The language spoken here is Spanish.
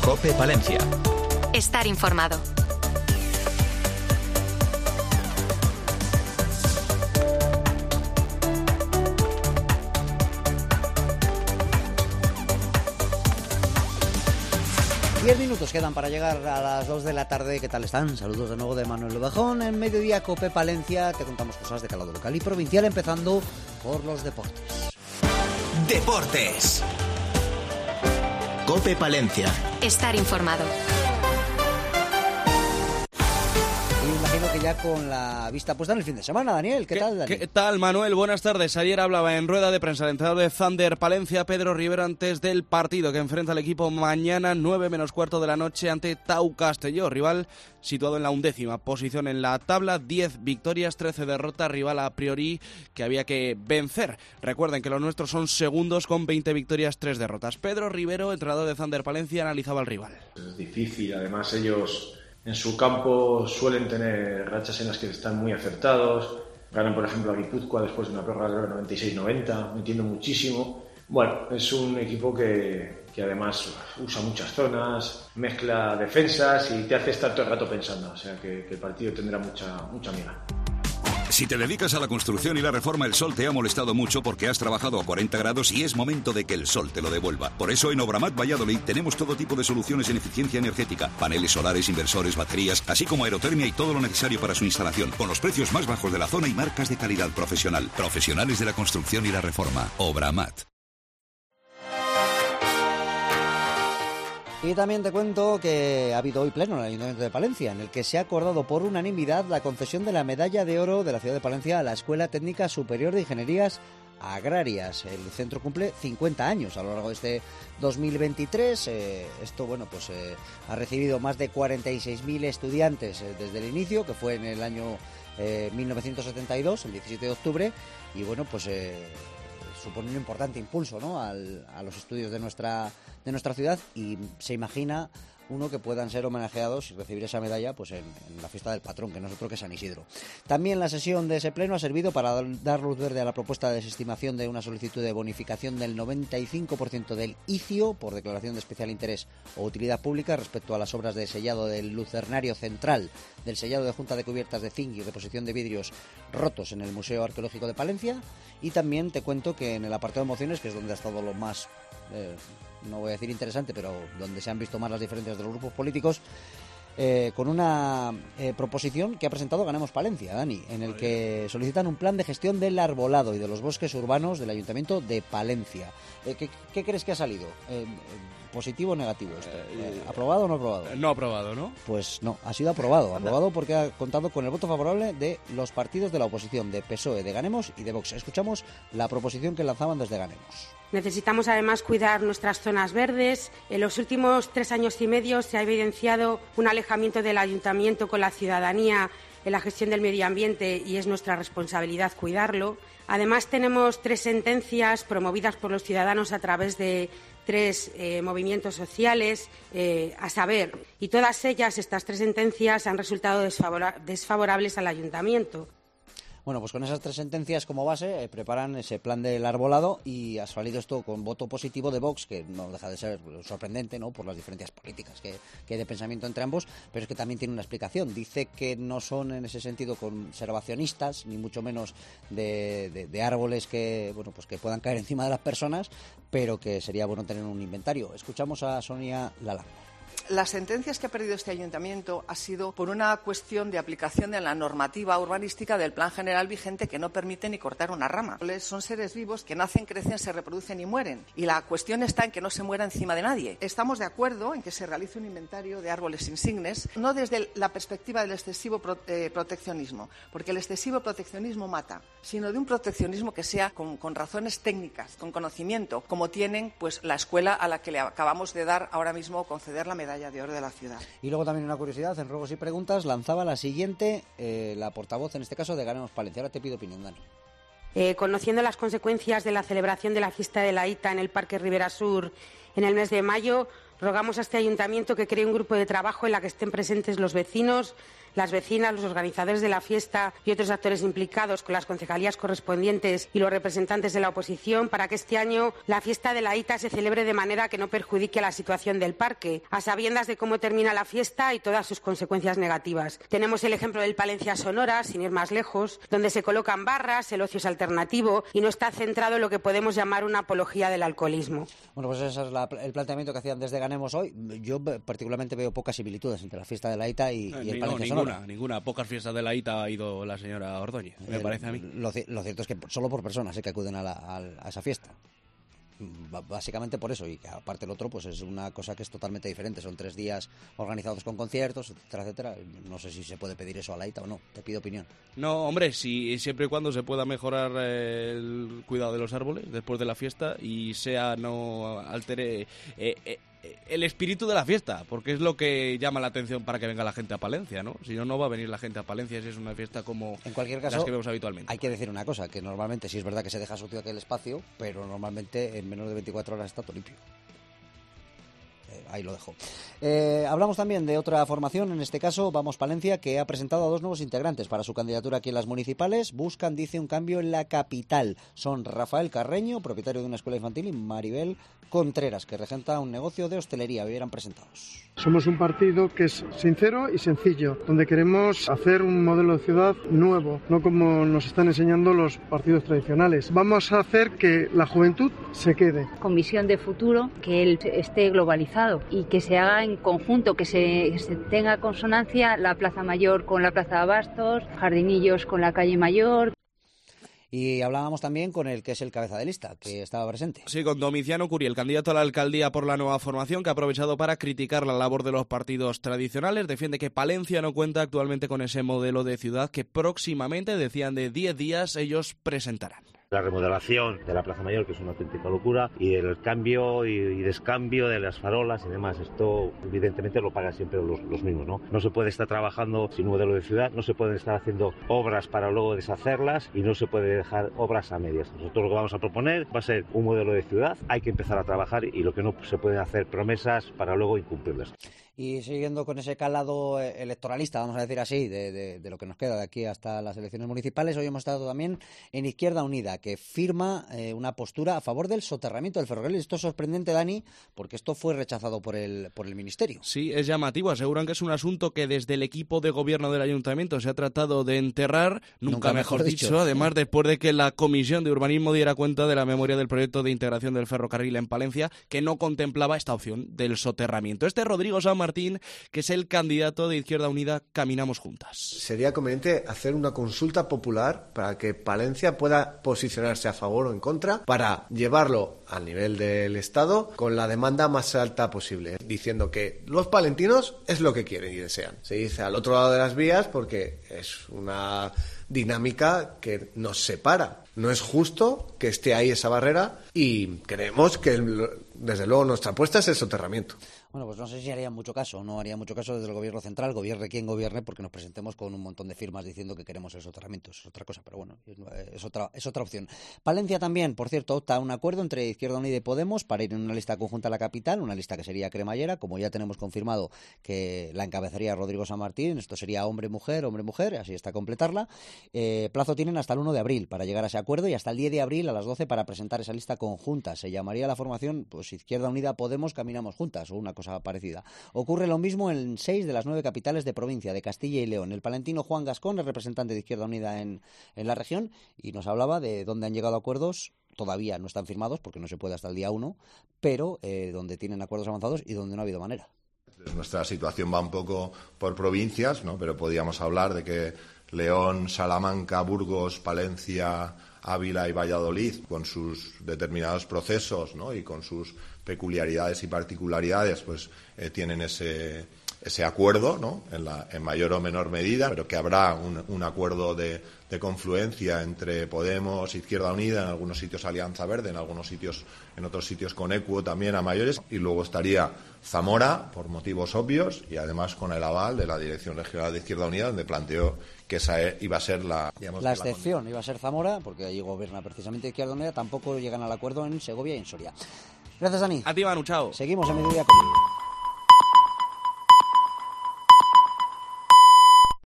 COPE Palencia. Estar informado. Minutos quedan para llegar a las 2 de la tarde. ¿Qué tal están? Saludos de nuevo de Manuel Bajón. En Mediodía COPE Palencia te contamos cosas de calado local y provincial, empezando por los deportes. Deportes. COPE Palencia. Estar informado. Imagino que ya con la vista puesta en el fin de semana, Daniel. ¿Qué tal, Daniel? ¿Qué tal, Manuel? Buenas tardes. Ayer hablaba en rueda de prensa el entrenador de Thunder Palencia, Pedro Rivero, antes del partido que enfrenta al equipo mañana 9:15 de la noche ante Tau Castelló, rival situado en la 11ª posición en la tabla, 10 victorias, 13 derrotas, rival a priori que había que vencer. Recuerden que los nuestros son segundos con 20 victorias, 3 derrotas. Pedro Rivero, entrenador de Thunder Palencia, analizaba al rival. Es difícil, además ellos en su campo suelen tener rachas en las que están muy acertados. Ganan, por ejemplo, a Guipúzcoa después de una prórroga de 96-90, metiendo muchísimo. Bueno, es un equipo que además usa muchas zonas, mezcla defensas y te hace estar todo el rato pensando. O sea que el partido tendrá mucha miga. Si te dedicas a la construcción y la reforma, el sol te ha molestado mucho porque has trabajado a 40 grados y es momento de que el sol te lo devuelva. Por eso en Obramat Valladolid tenemos todo tipo de soluciones en eficiencia energética, paneles solares, inversores, baterías, así como aerotermia y todo lo necesario para su instalación, con los precios más bajos de la zona y marcas de calidad profesional. Profesionales de la construcción y la reforma. Obramat. Y también te cuento que ha habido hoy pleno en el Ayuntamiento de Palencia, en el que se ha acordado por unanimidad la concesión de la Medalla de Oro de la ciudad de Palencia a la Escuela Técnica Superior de Ingenierías Agrarias. El centro cumple 50 años a lo largo de este 2023. Ha recibido más de 46.000 estudiantes desde el inicio, que fue en el año 1972, el 17 de octubre, y supone un importante impulso, ¿no?, a los estudios de nuestra ciudad, y se imagina uno que puedan ser homenajeados y recibir esa medalla pues en la fiesta del patrón, que no es otro que San Isidro. También la sesión de ese pleno ha servido para dar luz verde a la propuesta de desestimación de una solicitud de bonificación del 95% del ICIO por declaración de especial interés o utilidad pública respecto a las obras de sellado del lucernario central, del sellado de junta de cubiertas de zinc y reposición de vidrios rotos en el Museo Arqueológico de Palencia. Y también te cuento que en el apartado de mociones, que es donde ha estado lo más no voy a decir interesante, pero donde se han visto más las diferencias de los grupos políticos, con una proposición que ha presentado Ganemos Palencia, Dani, en el que solicitan un plan de gestión del arbolado y de los bosques urbanos del Ayuntamiento de Palencia. ¿Qué crees que ha salido? ¿Positivo o negativo esto? ¿Aprobado o no aprobado? No aprobado, ¿no? Pues no, ha sido aprobado. Aprobado porque ha contado con el voto favorable de los partidos de la oposición, de PSOE, de Ganemos y de Vox. Escuchamos la proposición que lanzaban desde Ganemos. Necesitamos además cuidar nuestras zonas verdes. En los últimos 3 años y medio se ha evidenciado un alejamiento del ayuntamiento con la ciudadanía en la gestión del medio ambiente y es nuestra responsabilidad cuidarlo. Además tenemos 3 sentencias promovidas por los ciudadanos a través de 3 movimientos sociales, a saber, y todas ellas, estas 3 sentencias, han resultado desfavorables al ayuntamiento. Bueno, pues con esas 3 sentencias como base preparan ese plan del arbolado y ha salido esto con voto positivo de Vox, que no deja de ser sorprendente, ¿no?, por las diferencias políticas que hay de pensamiento entre ambos, pero es que también tiene una explicación. Dice que no son en ese sentido conservacionistas, ni mucho menos de árboles que puedan caer encima de las personas, pero que sería bueno tener un inventario. Escuchamos a Sonia Lalán. Las sentencias que ha perdido este ayuntamiento ha sido por una cuestión de aplicación de la normativa urbanística del plan general vigente que no permite ni cortar una rama. Son seres vivos que nacen, crecen, se reproducen y mueren. Y la cuestión está en que no se muera encima de nadie. Estamos de acuerdo en que se realice un inventario de árboles insignes, no desde la perspectiva del excesivo proteccionismo, porque el excesivo proteccionismo mata, sino de un proteccionismo que sea con razones técnicas, con conocimiento, como tienen pues la escuela a la que le acabamos de dar ahora mismo conceder la medalla de oro de la ciudad. Y luego también una curiosidad, en Ruegos y Preguntas lanzaba la siguiente, la portavoz en este caso de Ganemos Palencia. Ahora te pido opinión, Dani. Conociendo las consecuencias de la celebración de la fiesta de la Ita en el Parque Ribera Sur en el mes de mayo, rogamos a este ayuntamiento que cree un grupo de trabajo en la que estén presentes los vecinos, las vecinas, los organizadores de la fiesta y otros actores implicados con las concejalías correspondientes y los representantes de la oposición para que este año la fiesta de la Ita se celebre de manera que no perjudique la situación del parque, a sabiendas de cómo termina la fiesta y todas sus consecuencias negativas. Tenemos el ejemplo del Palencia Sonora, sin ir más lejos, donde se colocan barras, el ocio es alternativo y no está centrado en lo que podemos llamar una apología del alcoholismo. Bueno, pues ese es el planteamiento que hacían desde Ganemos hoy. Yo particularmente veo pocas similitudes entre la fiesta de la Ita y el Palencia Sonora. Ninguna. Pocas fiestas de la Ita ha ido la señora Ordóñez, me parece a mí. Lo cierto es que solo por personas que acuden a esa fiesta. Básicamente por eso, y aparte el otro pues es una cosa que es totalmente diferente. Son 3 días organizados con conciertos, etcétera, etcétera. No sé si se puede pedir eso a la Ita o no, te pido opinión. No, hombre, siempre y cuando se pueda mejorar el cuidado de los árboles después de la fiesta y no altere el espíritu de la fiesta, porque es lo que llama la atención para que venga la gente a Palencia, ¿no? Si no, no va a venir la gente a Palencia si es una fiesta como en cualquier caso, las que vemos habitualmente. Hay que decir una cosa, que normalmente sí es verdad que se deja sucio aquel espacio, pero normalmente en menos de 24 horas está todo limpio. Ahí lo dejo. Hablamos también de otra formación, en este caso Vamos Palencia, que ha presentado a 2 nuevos integrantes para su candidatura aquí en las municipales. Buscan, dice, un cambio en la capital. Son Rafael Carreño, propietario de una escuela infantil, y Maribel Contreras, que regenta un negocio de hostelería. Hoy eran presentados. Somos un partido que es sincero y sencillo, donde queremos hacer un modelo de ciudad nuevo, no como nos están enseñando los partidos tradicionales. Vamos a hacer que la juventud se quede. Con visión de futuro, que él esté globalizado y que se haga en conjunto, que se tenga consonancia la Plaza Mayor con la Plaza de Abastos, Jardinillos con la Calle Mayor. Y hablábamos también con el que es el cabeza de lista, que estaba presente. Sí, con Domiciano Curiel, candidato a la alcaldía por la nueva formación, que ha aprovechado para criticar la labor de los partidos tradicionales. Defiende que Palencia no cuenta actualmente con ese modelo de ciudad que próximamente, decían, de 10 días, ellos presentarán. La remodelación de la Plaza Mayor, que es una auténtica locura, y el cambio y descambio de las farolas y demás. Esto evidentemente lo pagan siempre los mismos, ¿no? No se puede estar trabajando sin un modelo de ciudad, no se pueden estar haciendo obras para luego deshacerlas y no se puede dejar obras a medias. Nosotros lo que vamos a proponer va a ser un modelo de ciudad, hay que empezar a trabajar y lo que no se pueden hacer promesas para luego incumplirlas. Y siguiendo con ese calado electoralista, vamos a decir así, de lo que nos queda de aquí hasta las elecciones municipales, hoy hemos estado también en Izquierda Unida, que firma una postura a favor del soterramiento del ferrocarril. Esto es sorprendente, Dani, porque esto fue rechazado por el Ministerio. Sí, es llamativo. Aseguran que es un asunto que desde el equipo de gobierno del Ayuntamiento se ha tratado de enterrar, nunca mejor dicho, además después de que la Comisión de Urbanismo diera cuenta de la memoria del proyecto de integración del ferrocarril en Palencia, que no contemplaba esta opción del soterramiento. Rodrigo San Martín, que es el candidato de Izquierda Unida Caminamos Juntas. Sería conveniente hacer una consulta popular para que Palencia pueda posicionarse a favor o en contra, para llevarlo al nivel del Estado con la demanda más alta posible, diciendo que los palentinos es lo que quieren y desean. Se dice al otro lado de las vías porque es una dinámica que nos separa. No es justo que esté ahí esa barrera y creemos que, desde luego, nuestra apuesta es el soterramiento. Bueno, pues no sé si haría mucho caso, no haría mucho caso desde el gobierno central, gobierne quien gobierne, porque nos presentemos con un montón de firmas diciendo que queremos el soterramiento. Es otra cosa, pero bueno, es otra opción. Palencia también, por cierto, opta a un acuerdo entre Izquierda Unida y Podemos para ir en una lista conjunta a la capital, una lista que sería cremallera, como ya tenemos confirmado que la encabezaría Rodrigo San Martín. Esto sería hombre-mujer, así está completarla. Plazo tienen hasta el 1 de abril para llegar a ese acuerdo y hasta el 10 de abril a las 12 para presentar esa lista conjunta. Se llamaría la formación pues Izquierda Unida Podemos Caminamos Juntas o una cosa parecida. Ocurre lo mismo en 6 de las 9 capitales de provincia, de Castilla y León. El palentino Juan Gascón es representante de Izquierda Unida en la región y nos hablaba de dónde han llegado a acuerdos. Todavía no están firmados porque no se puede hasta el día 1, pero donde tienen acuerdos avanzados y donde no ha habido manera. Nuestra situación va un poco por provincias, ¿no? Pero podríamos hablar de que León, Salamanca, Burgos, Palencia, Ávila y Valladolid, con sus determinados procesos, ¿no? Y con sus peculiaridades y particularidades, pues tienen ese acuerdo, ¿no? En mayor o menor medida, pero que habrá un acuerdo de confluencia entre Podemos, Izquierda Unida, en algunos sitios Alianza Verde, en otros sitios con Equo también a mayores, y luego estaría Zamora, por motivos obvios, y además con el aval de la Dirección Regional de Izquierda Unida, donde planteó que esa iba a ser la excepción, iba a ser Zamora, porque allí gobierna precisamente Izquierda Unida. Tampoco llegan al acuerdo en Segovia y en Soria. Gracias, Dani. A ti, Manu, chao. Seguimos en Mediodía Cope.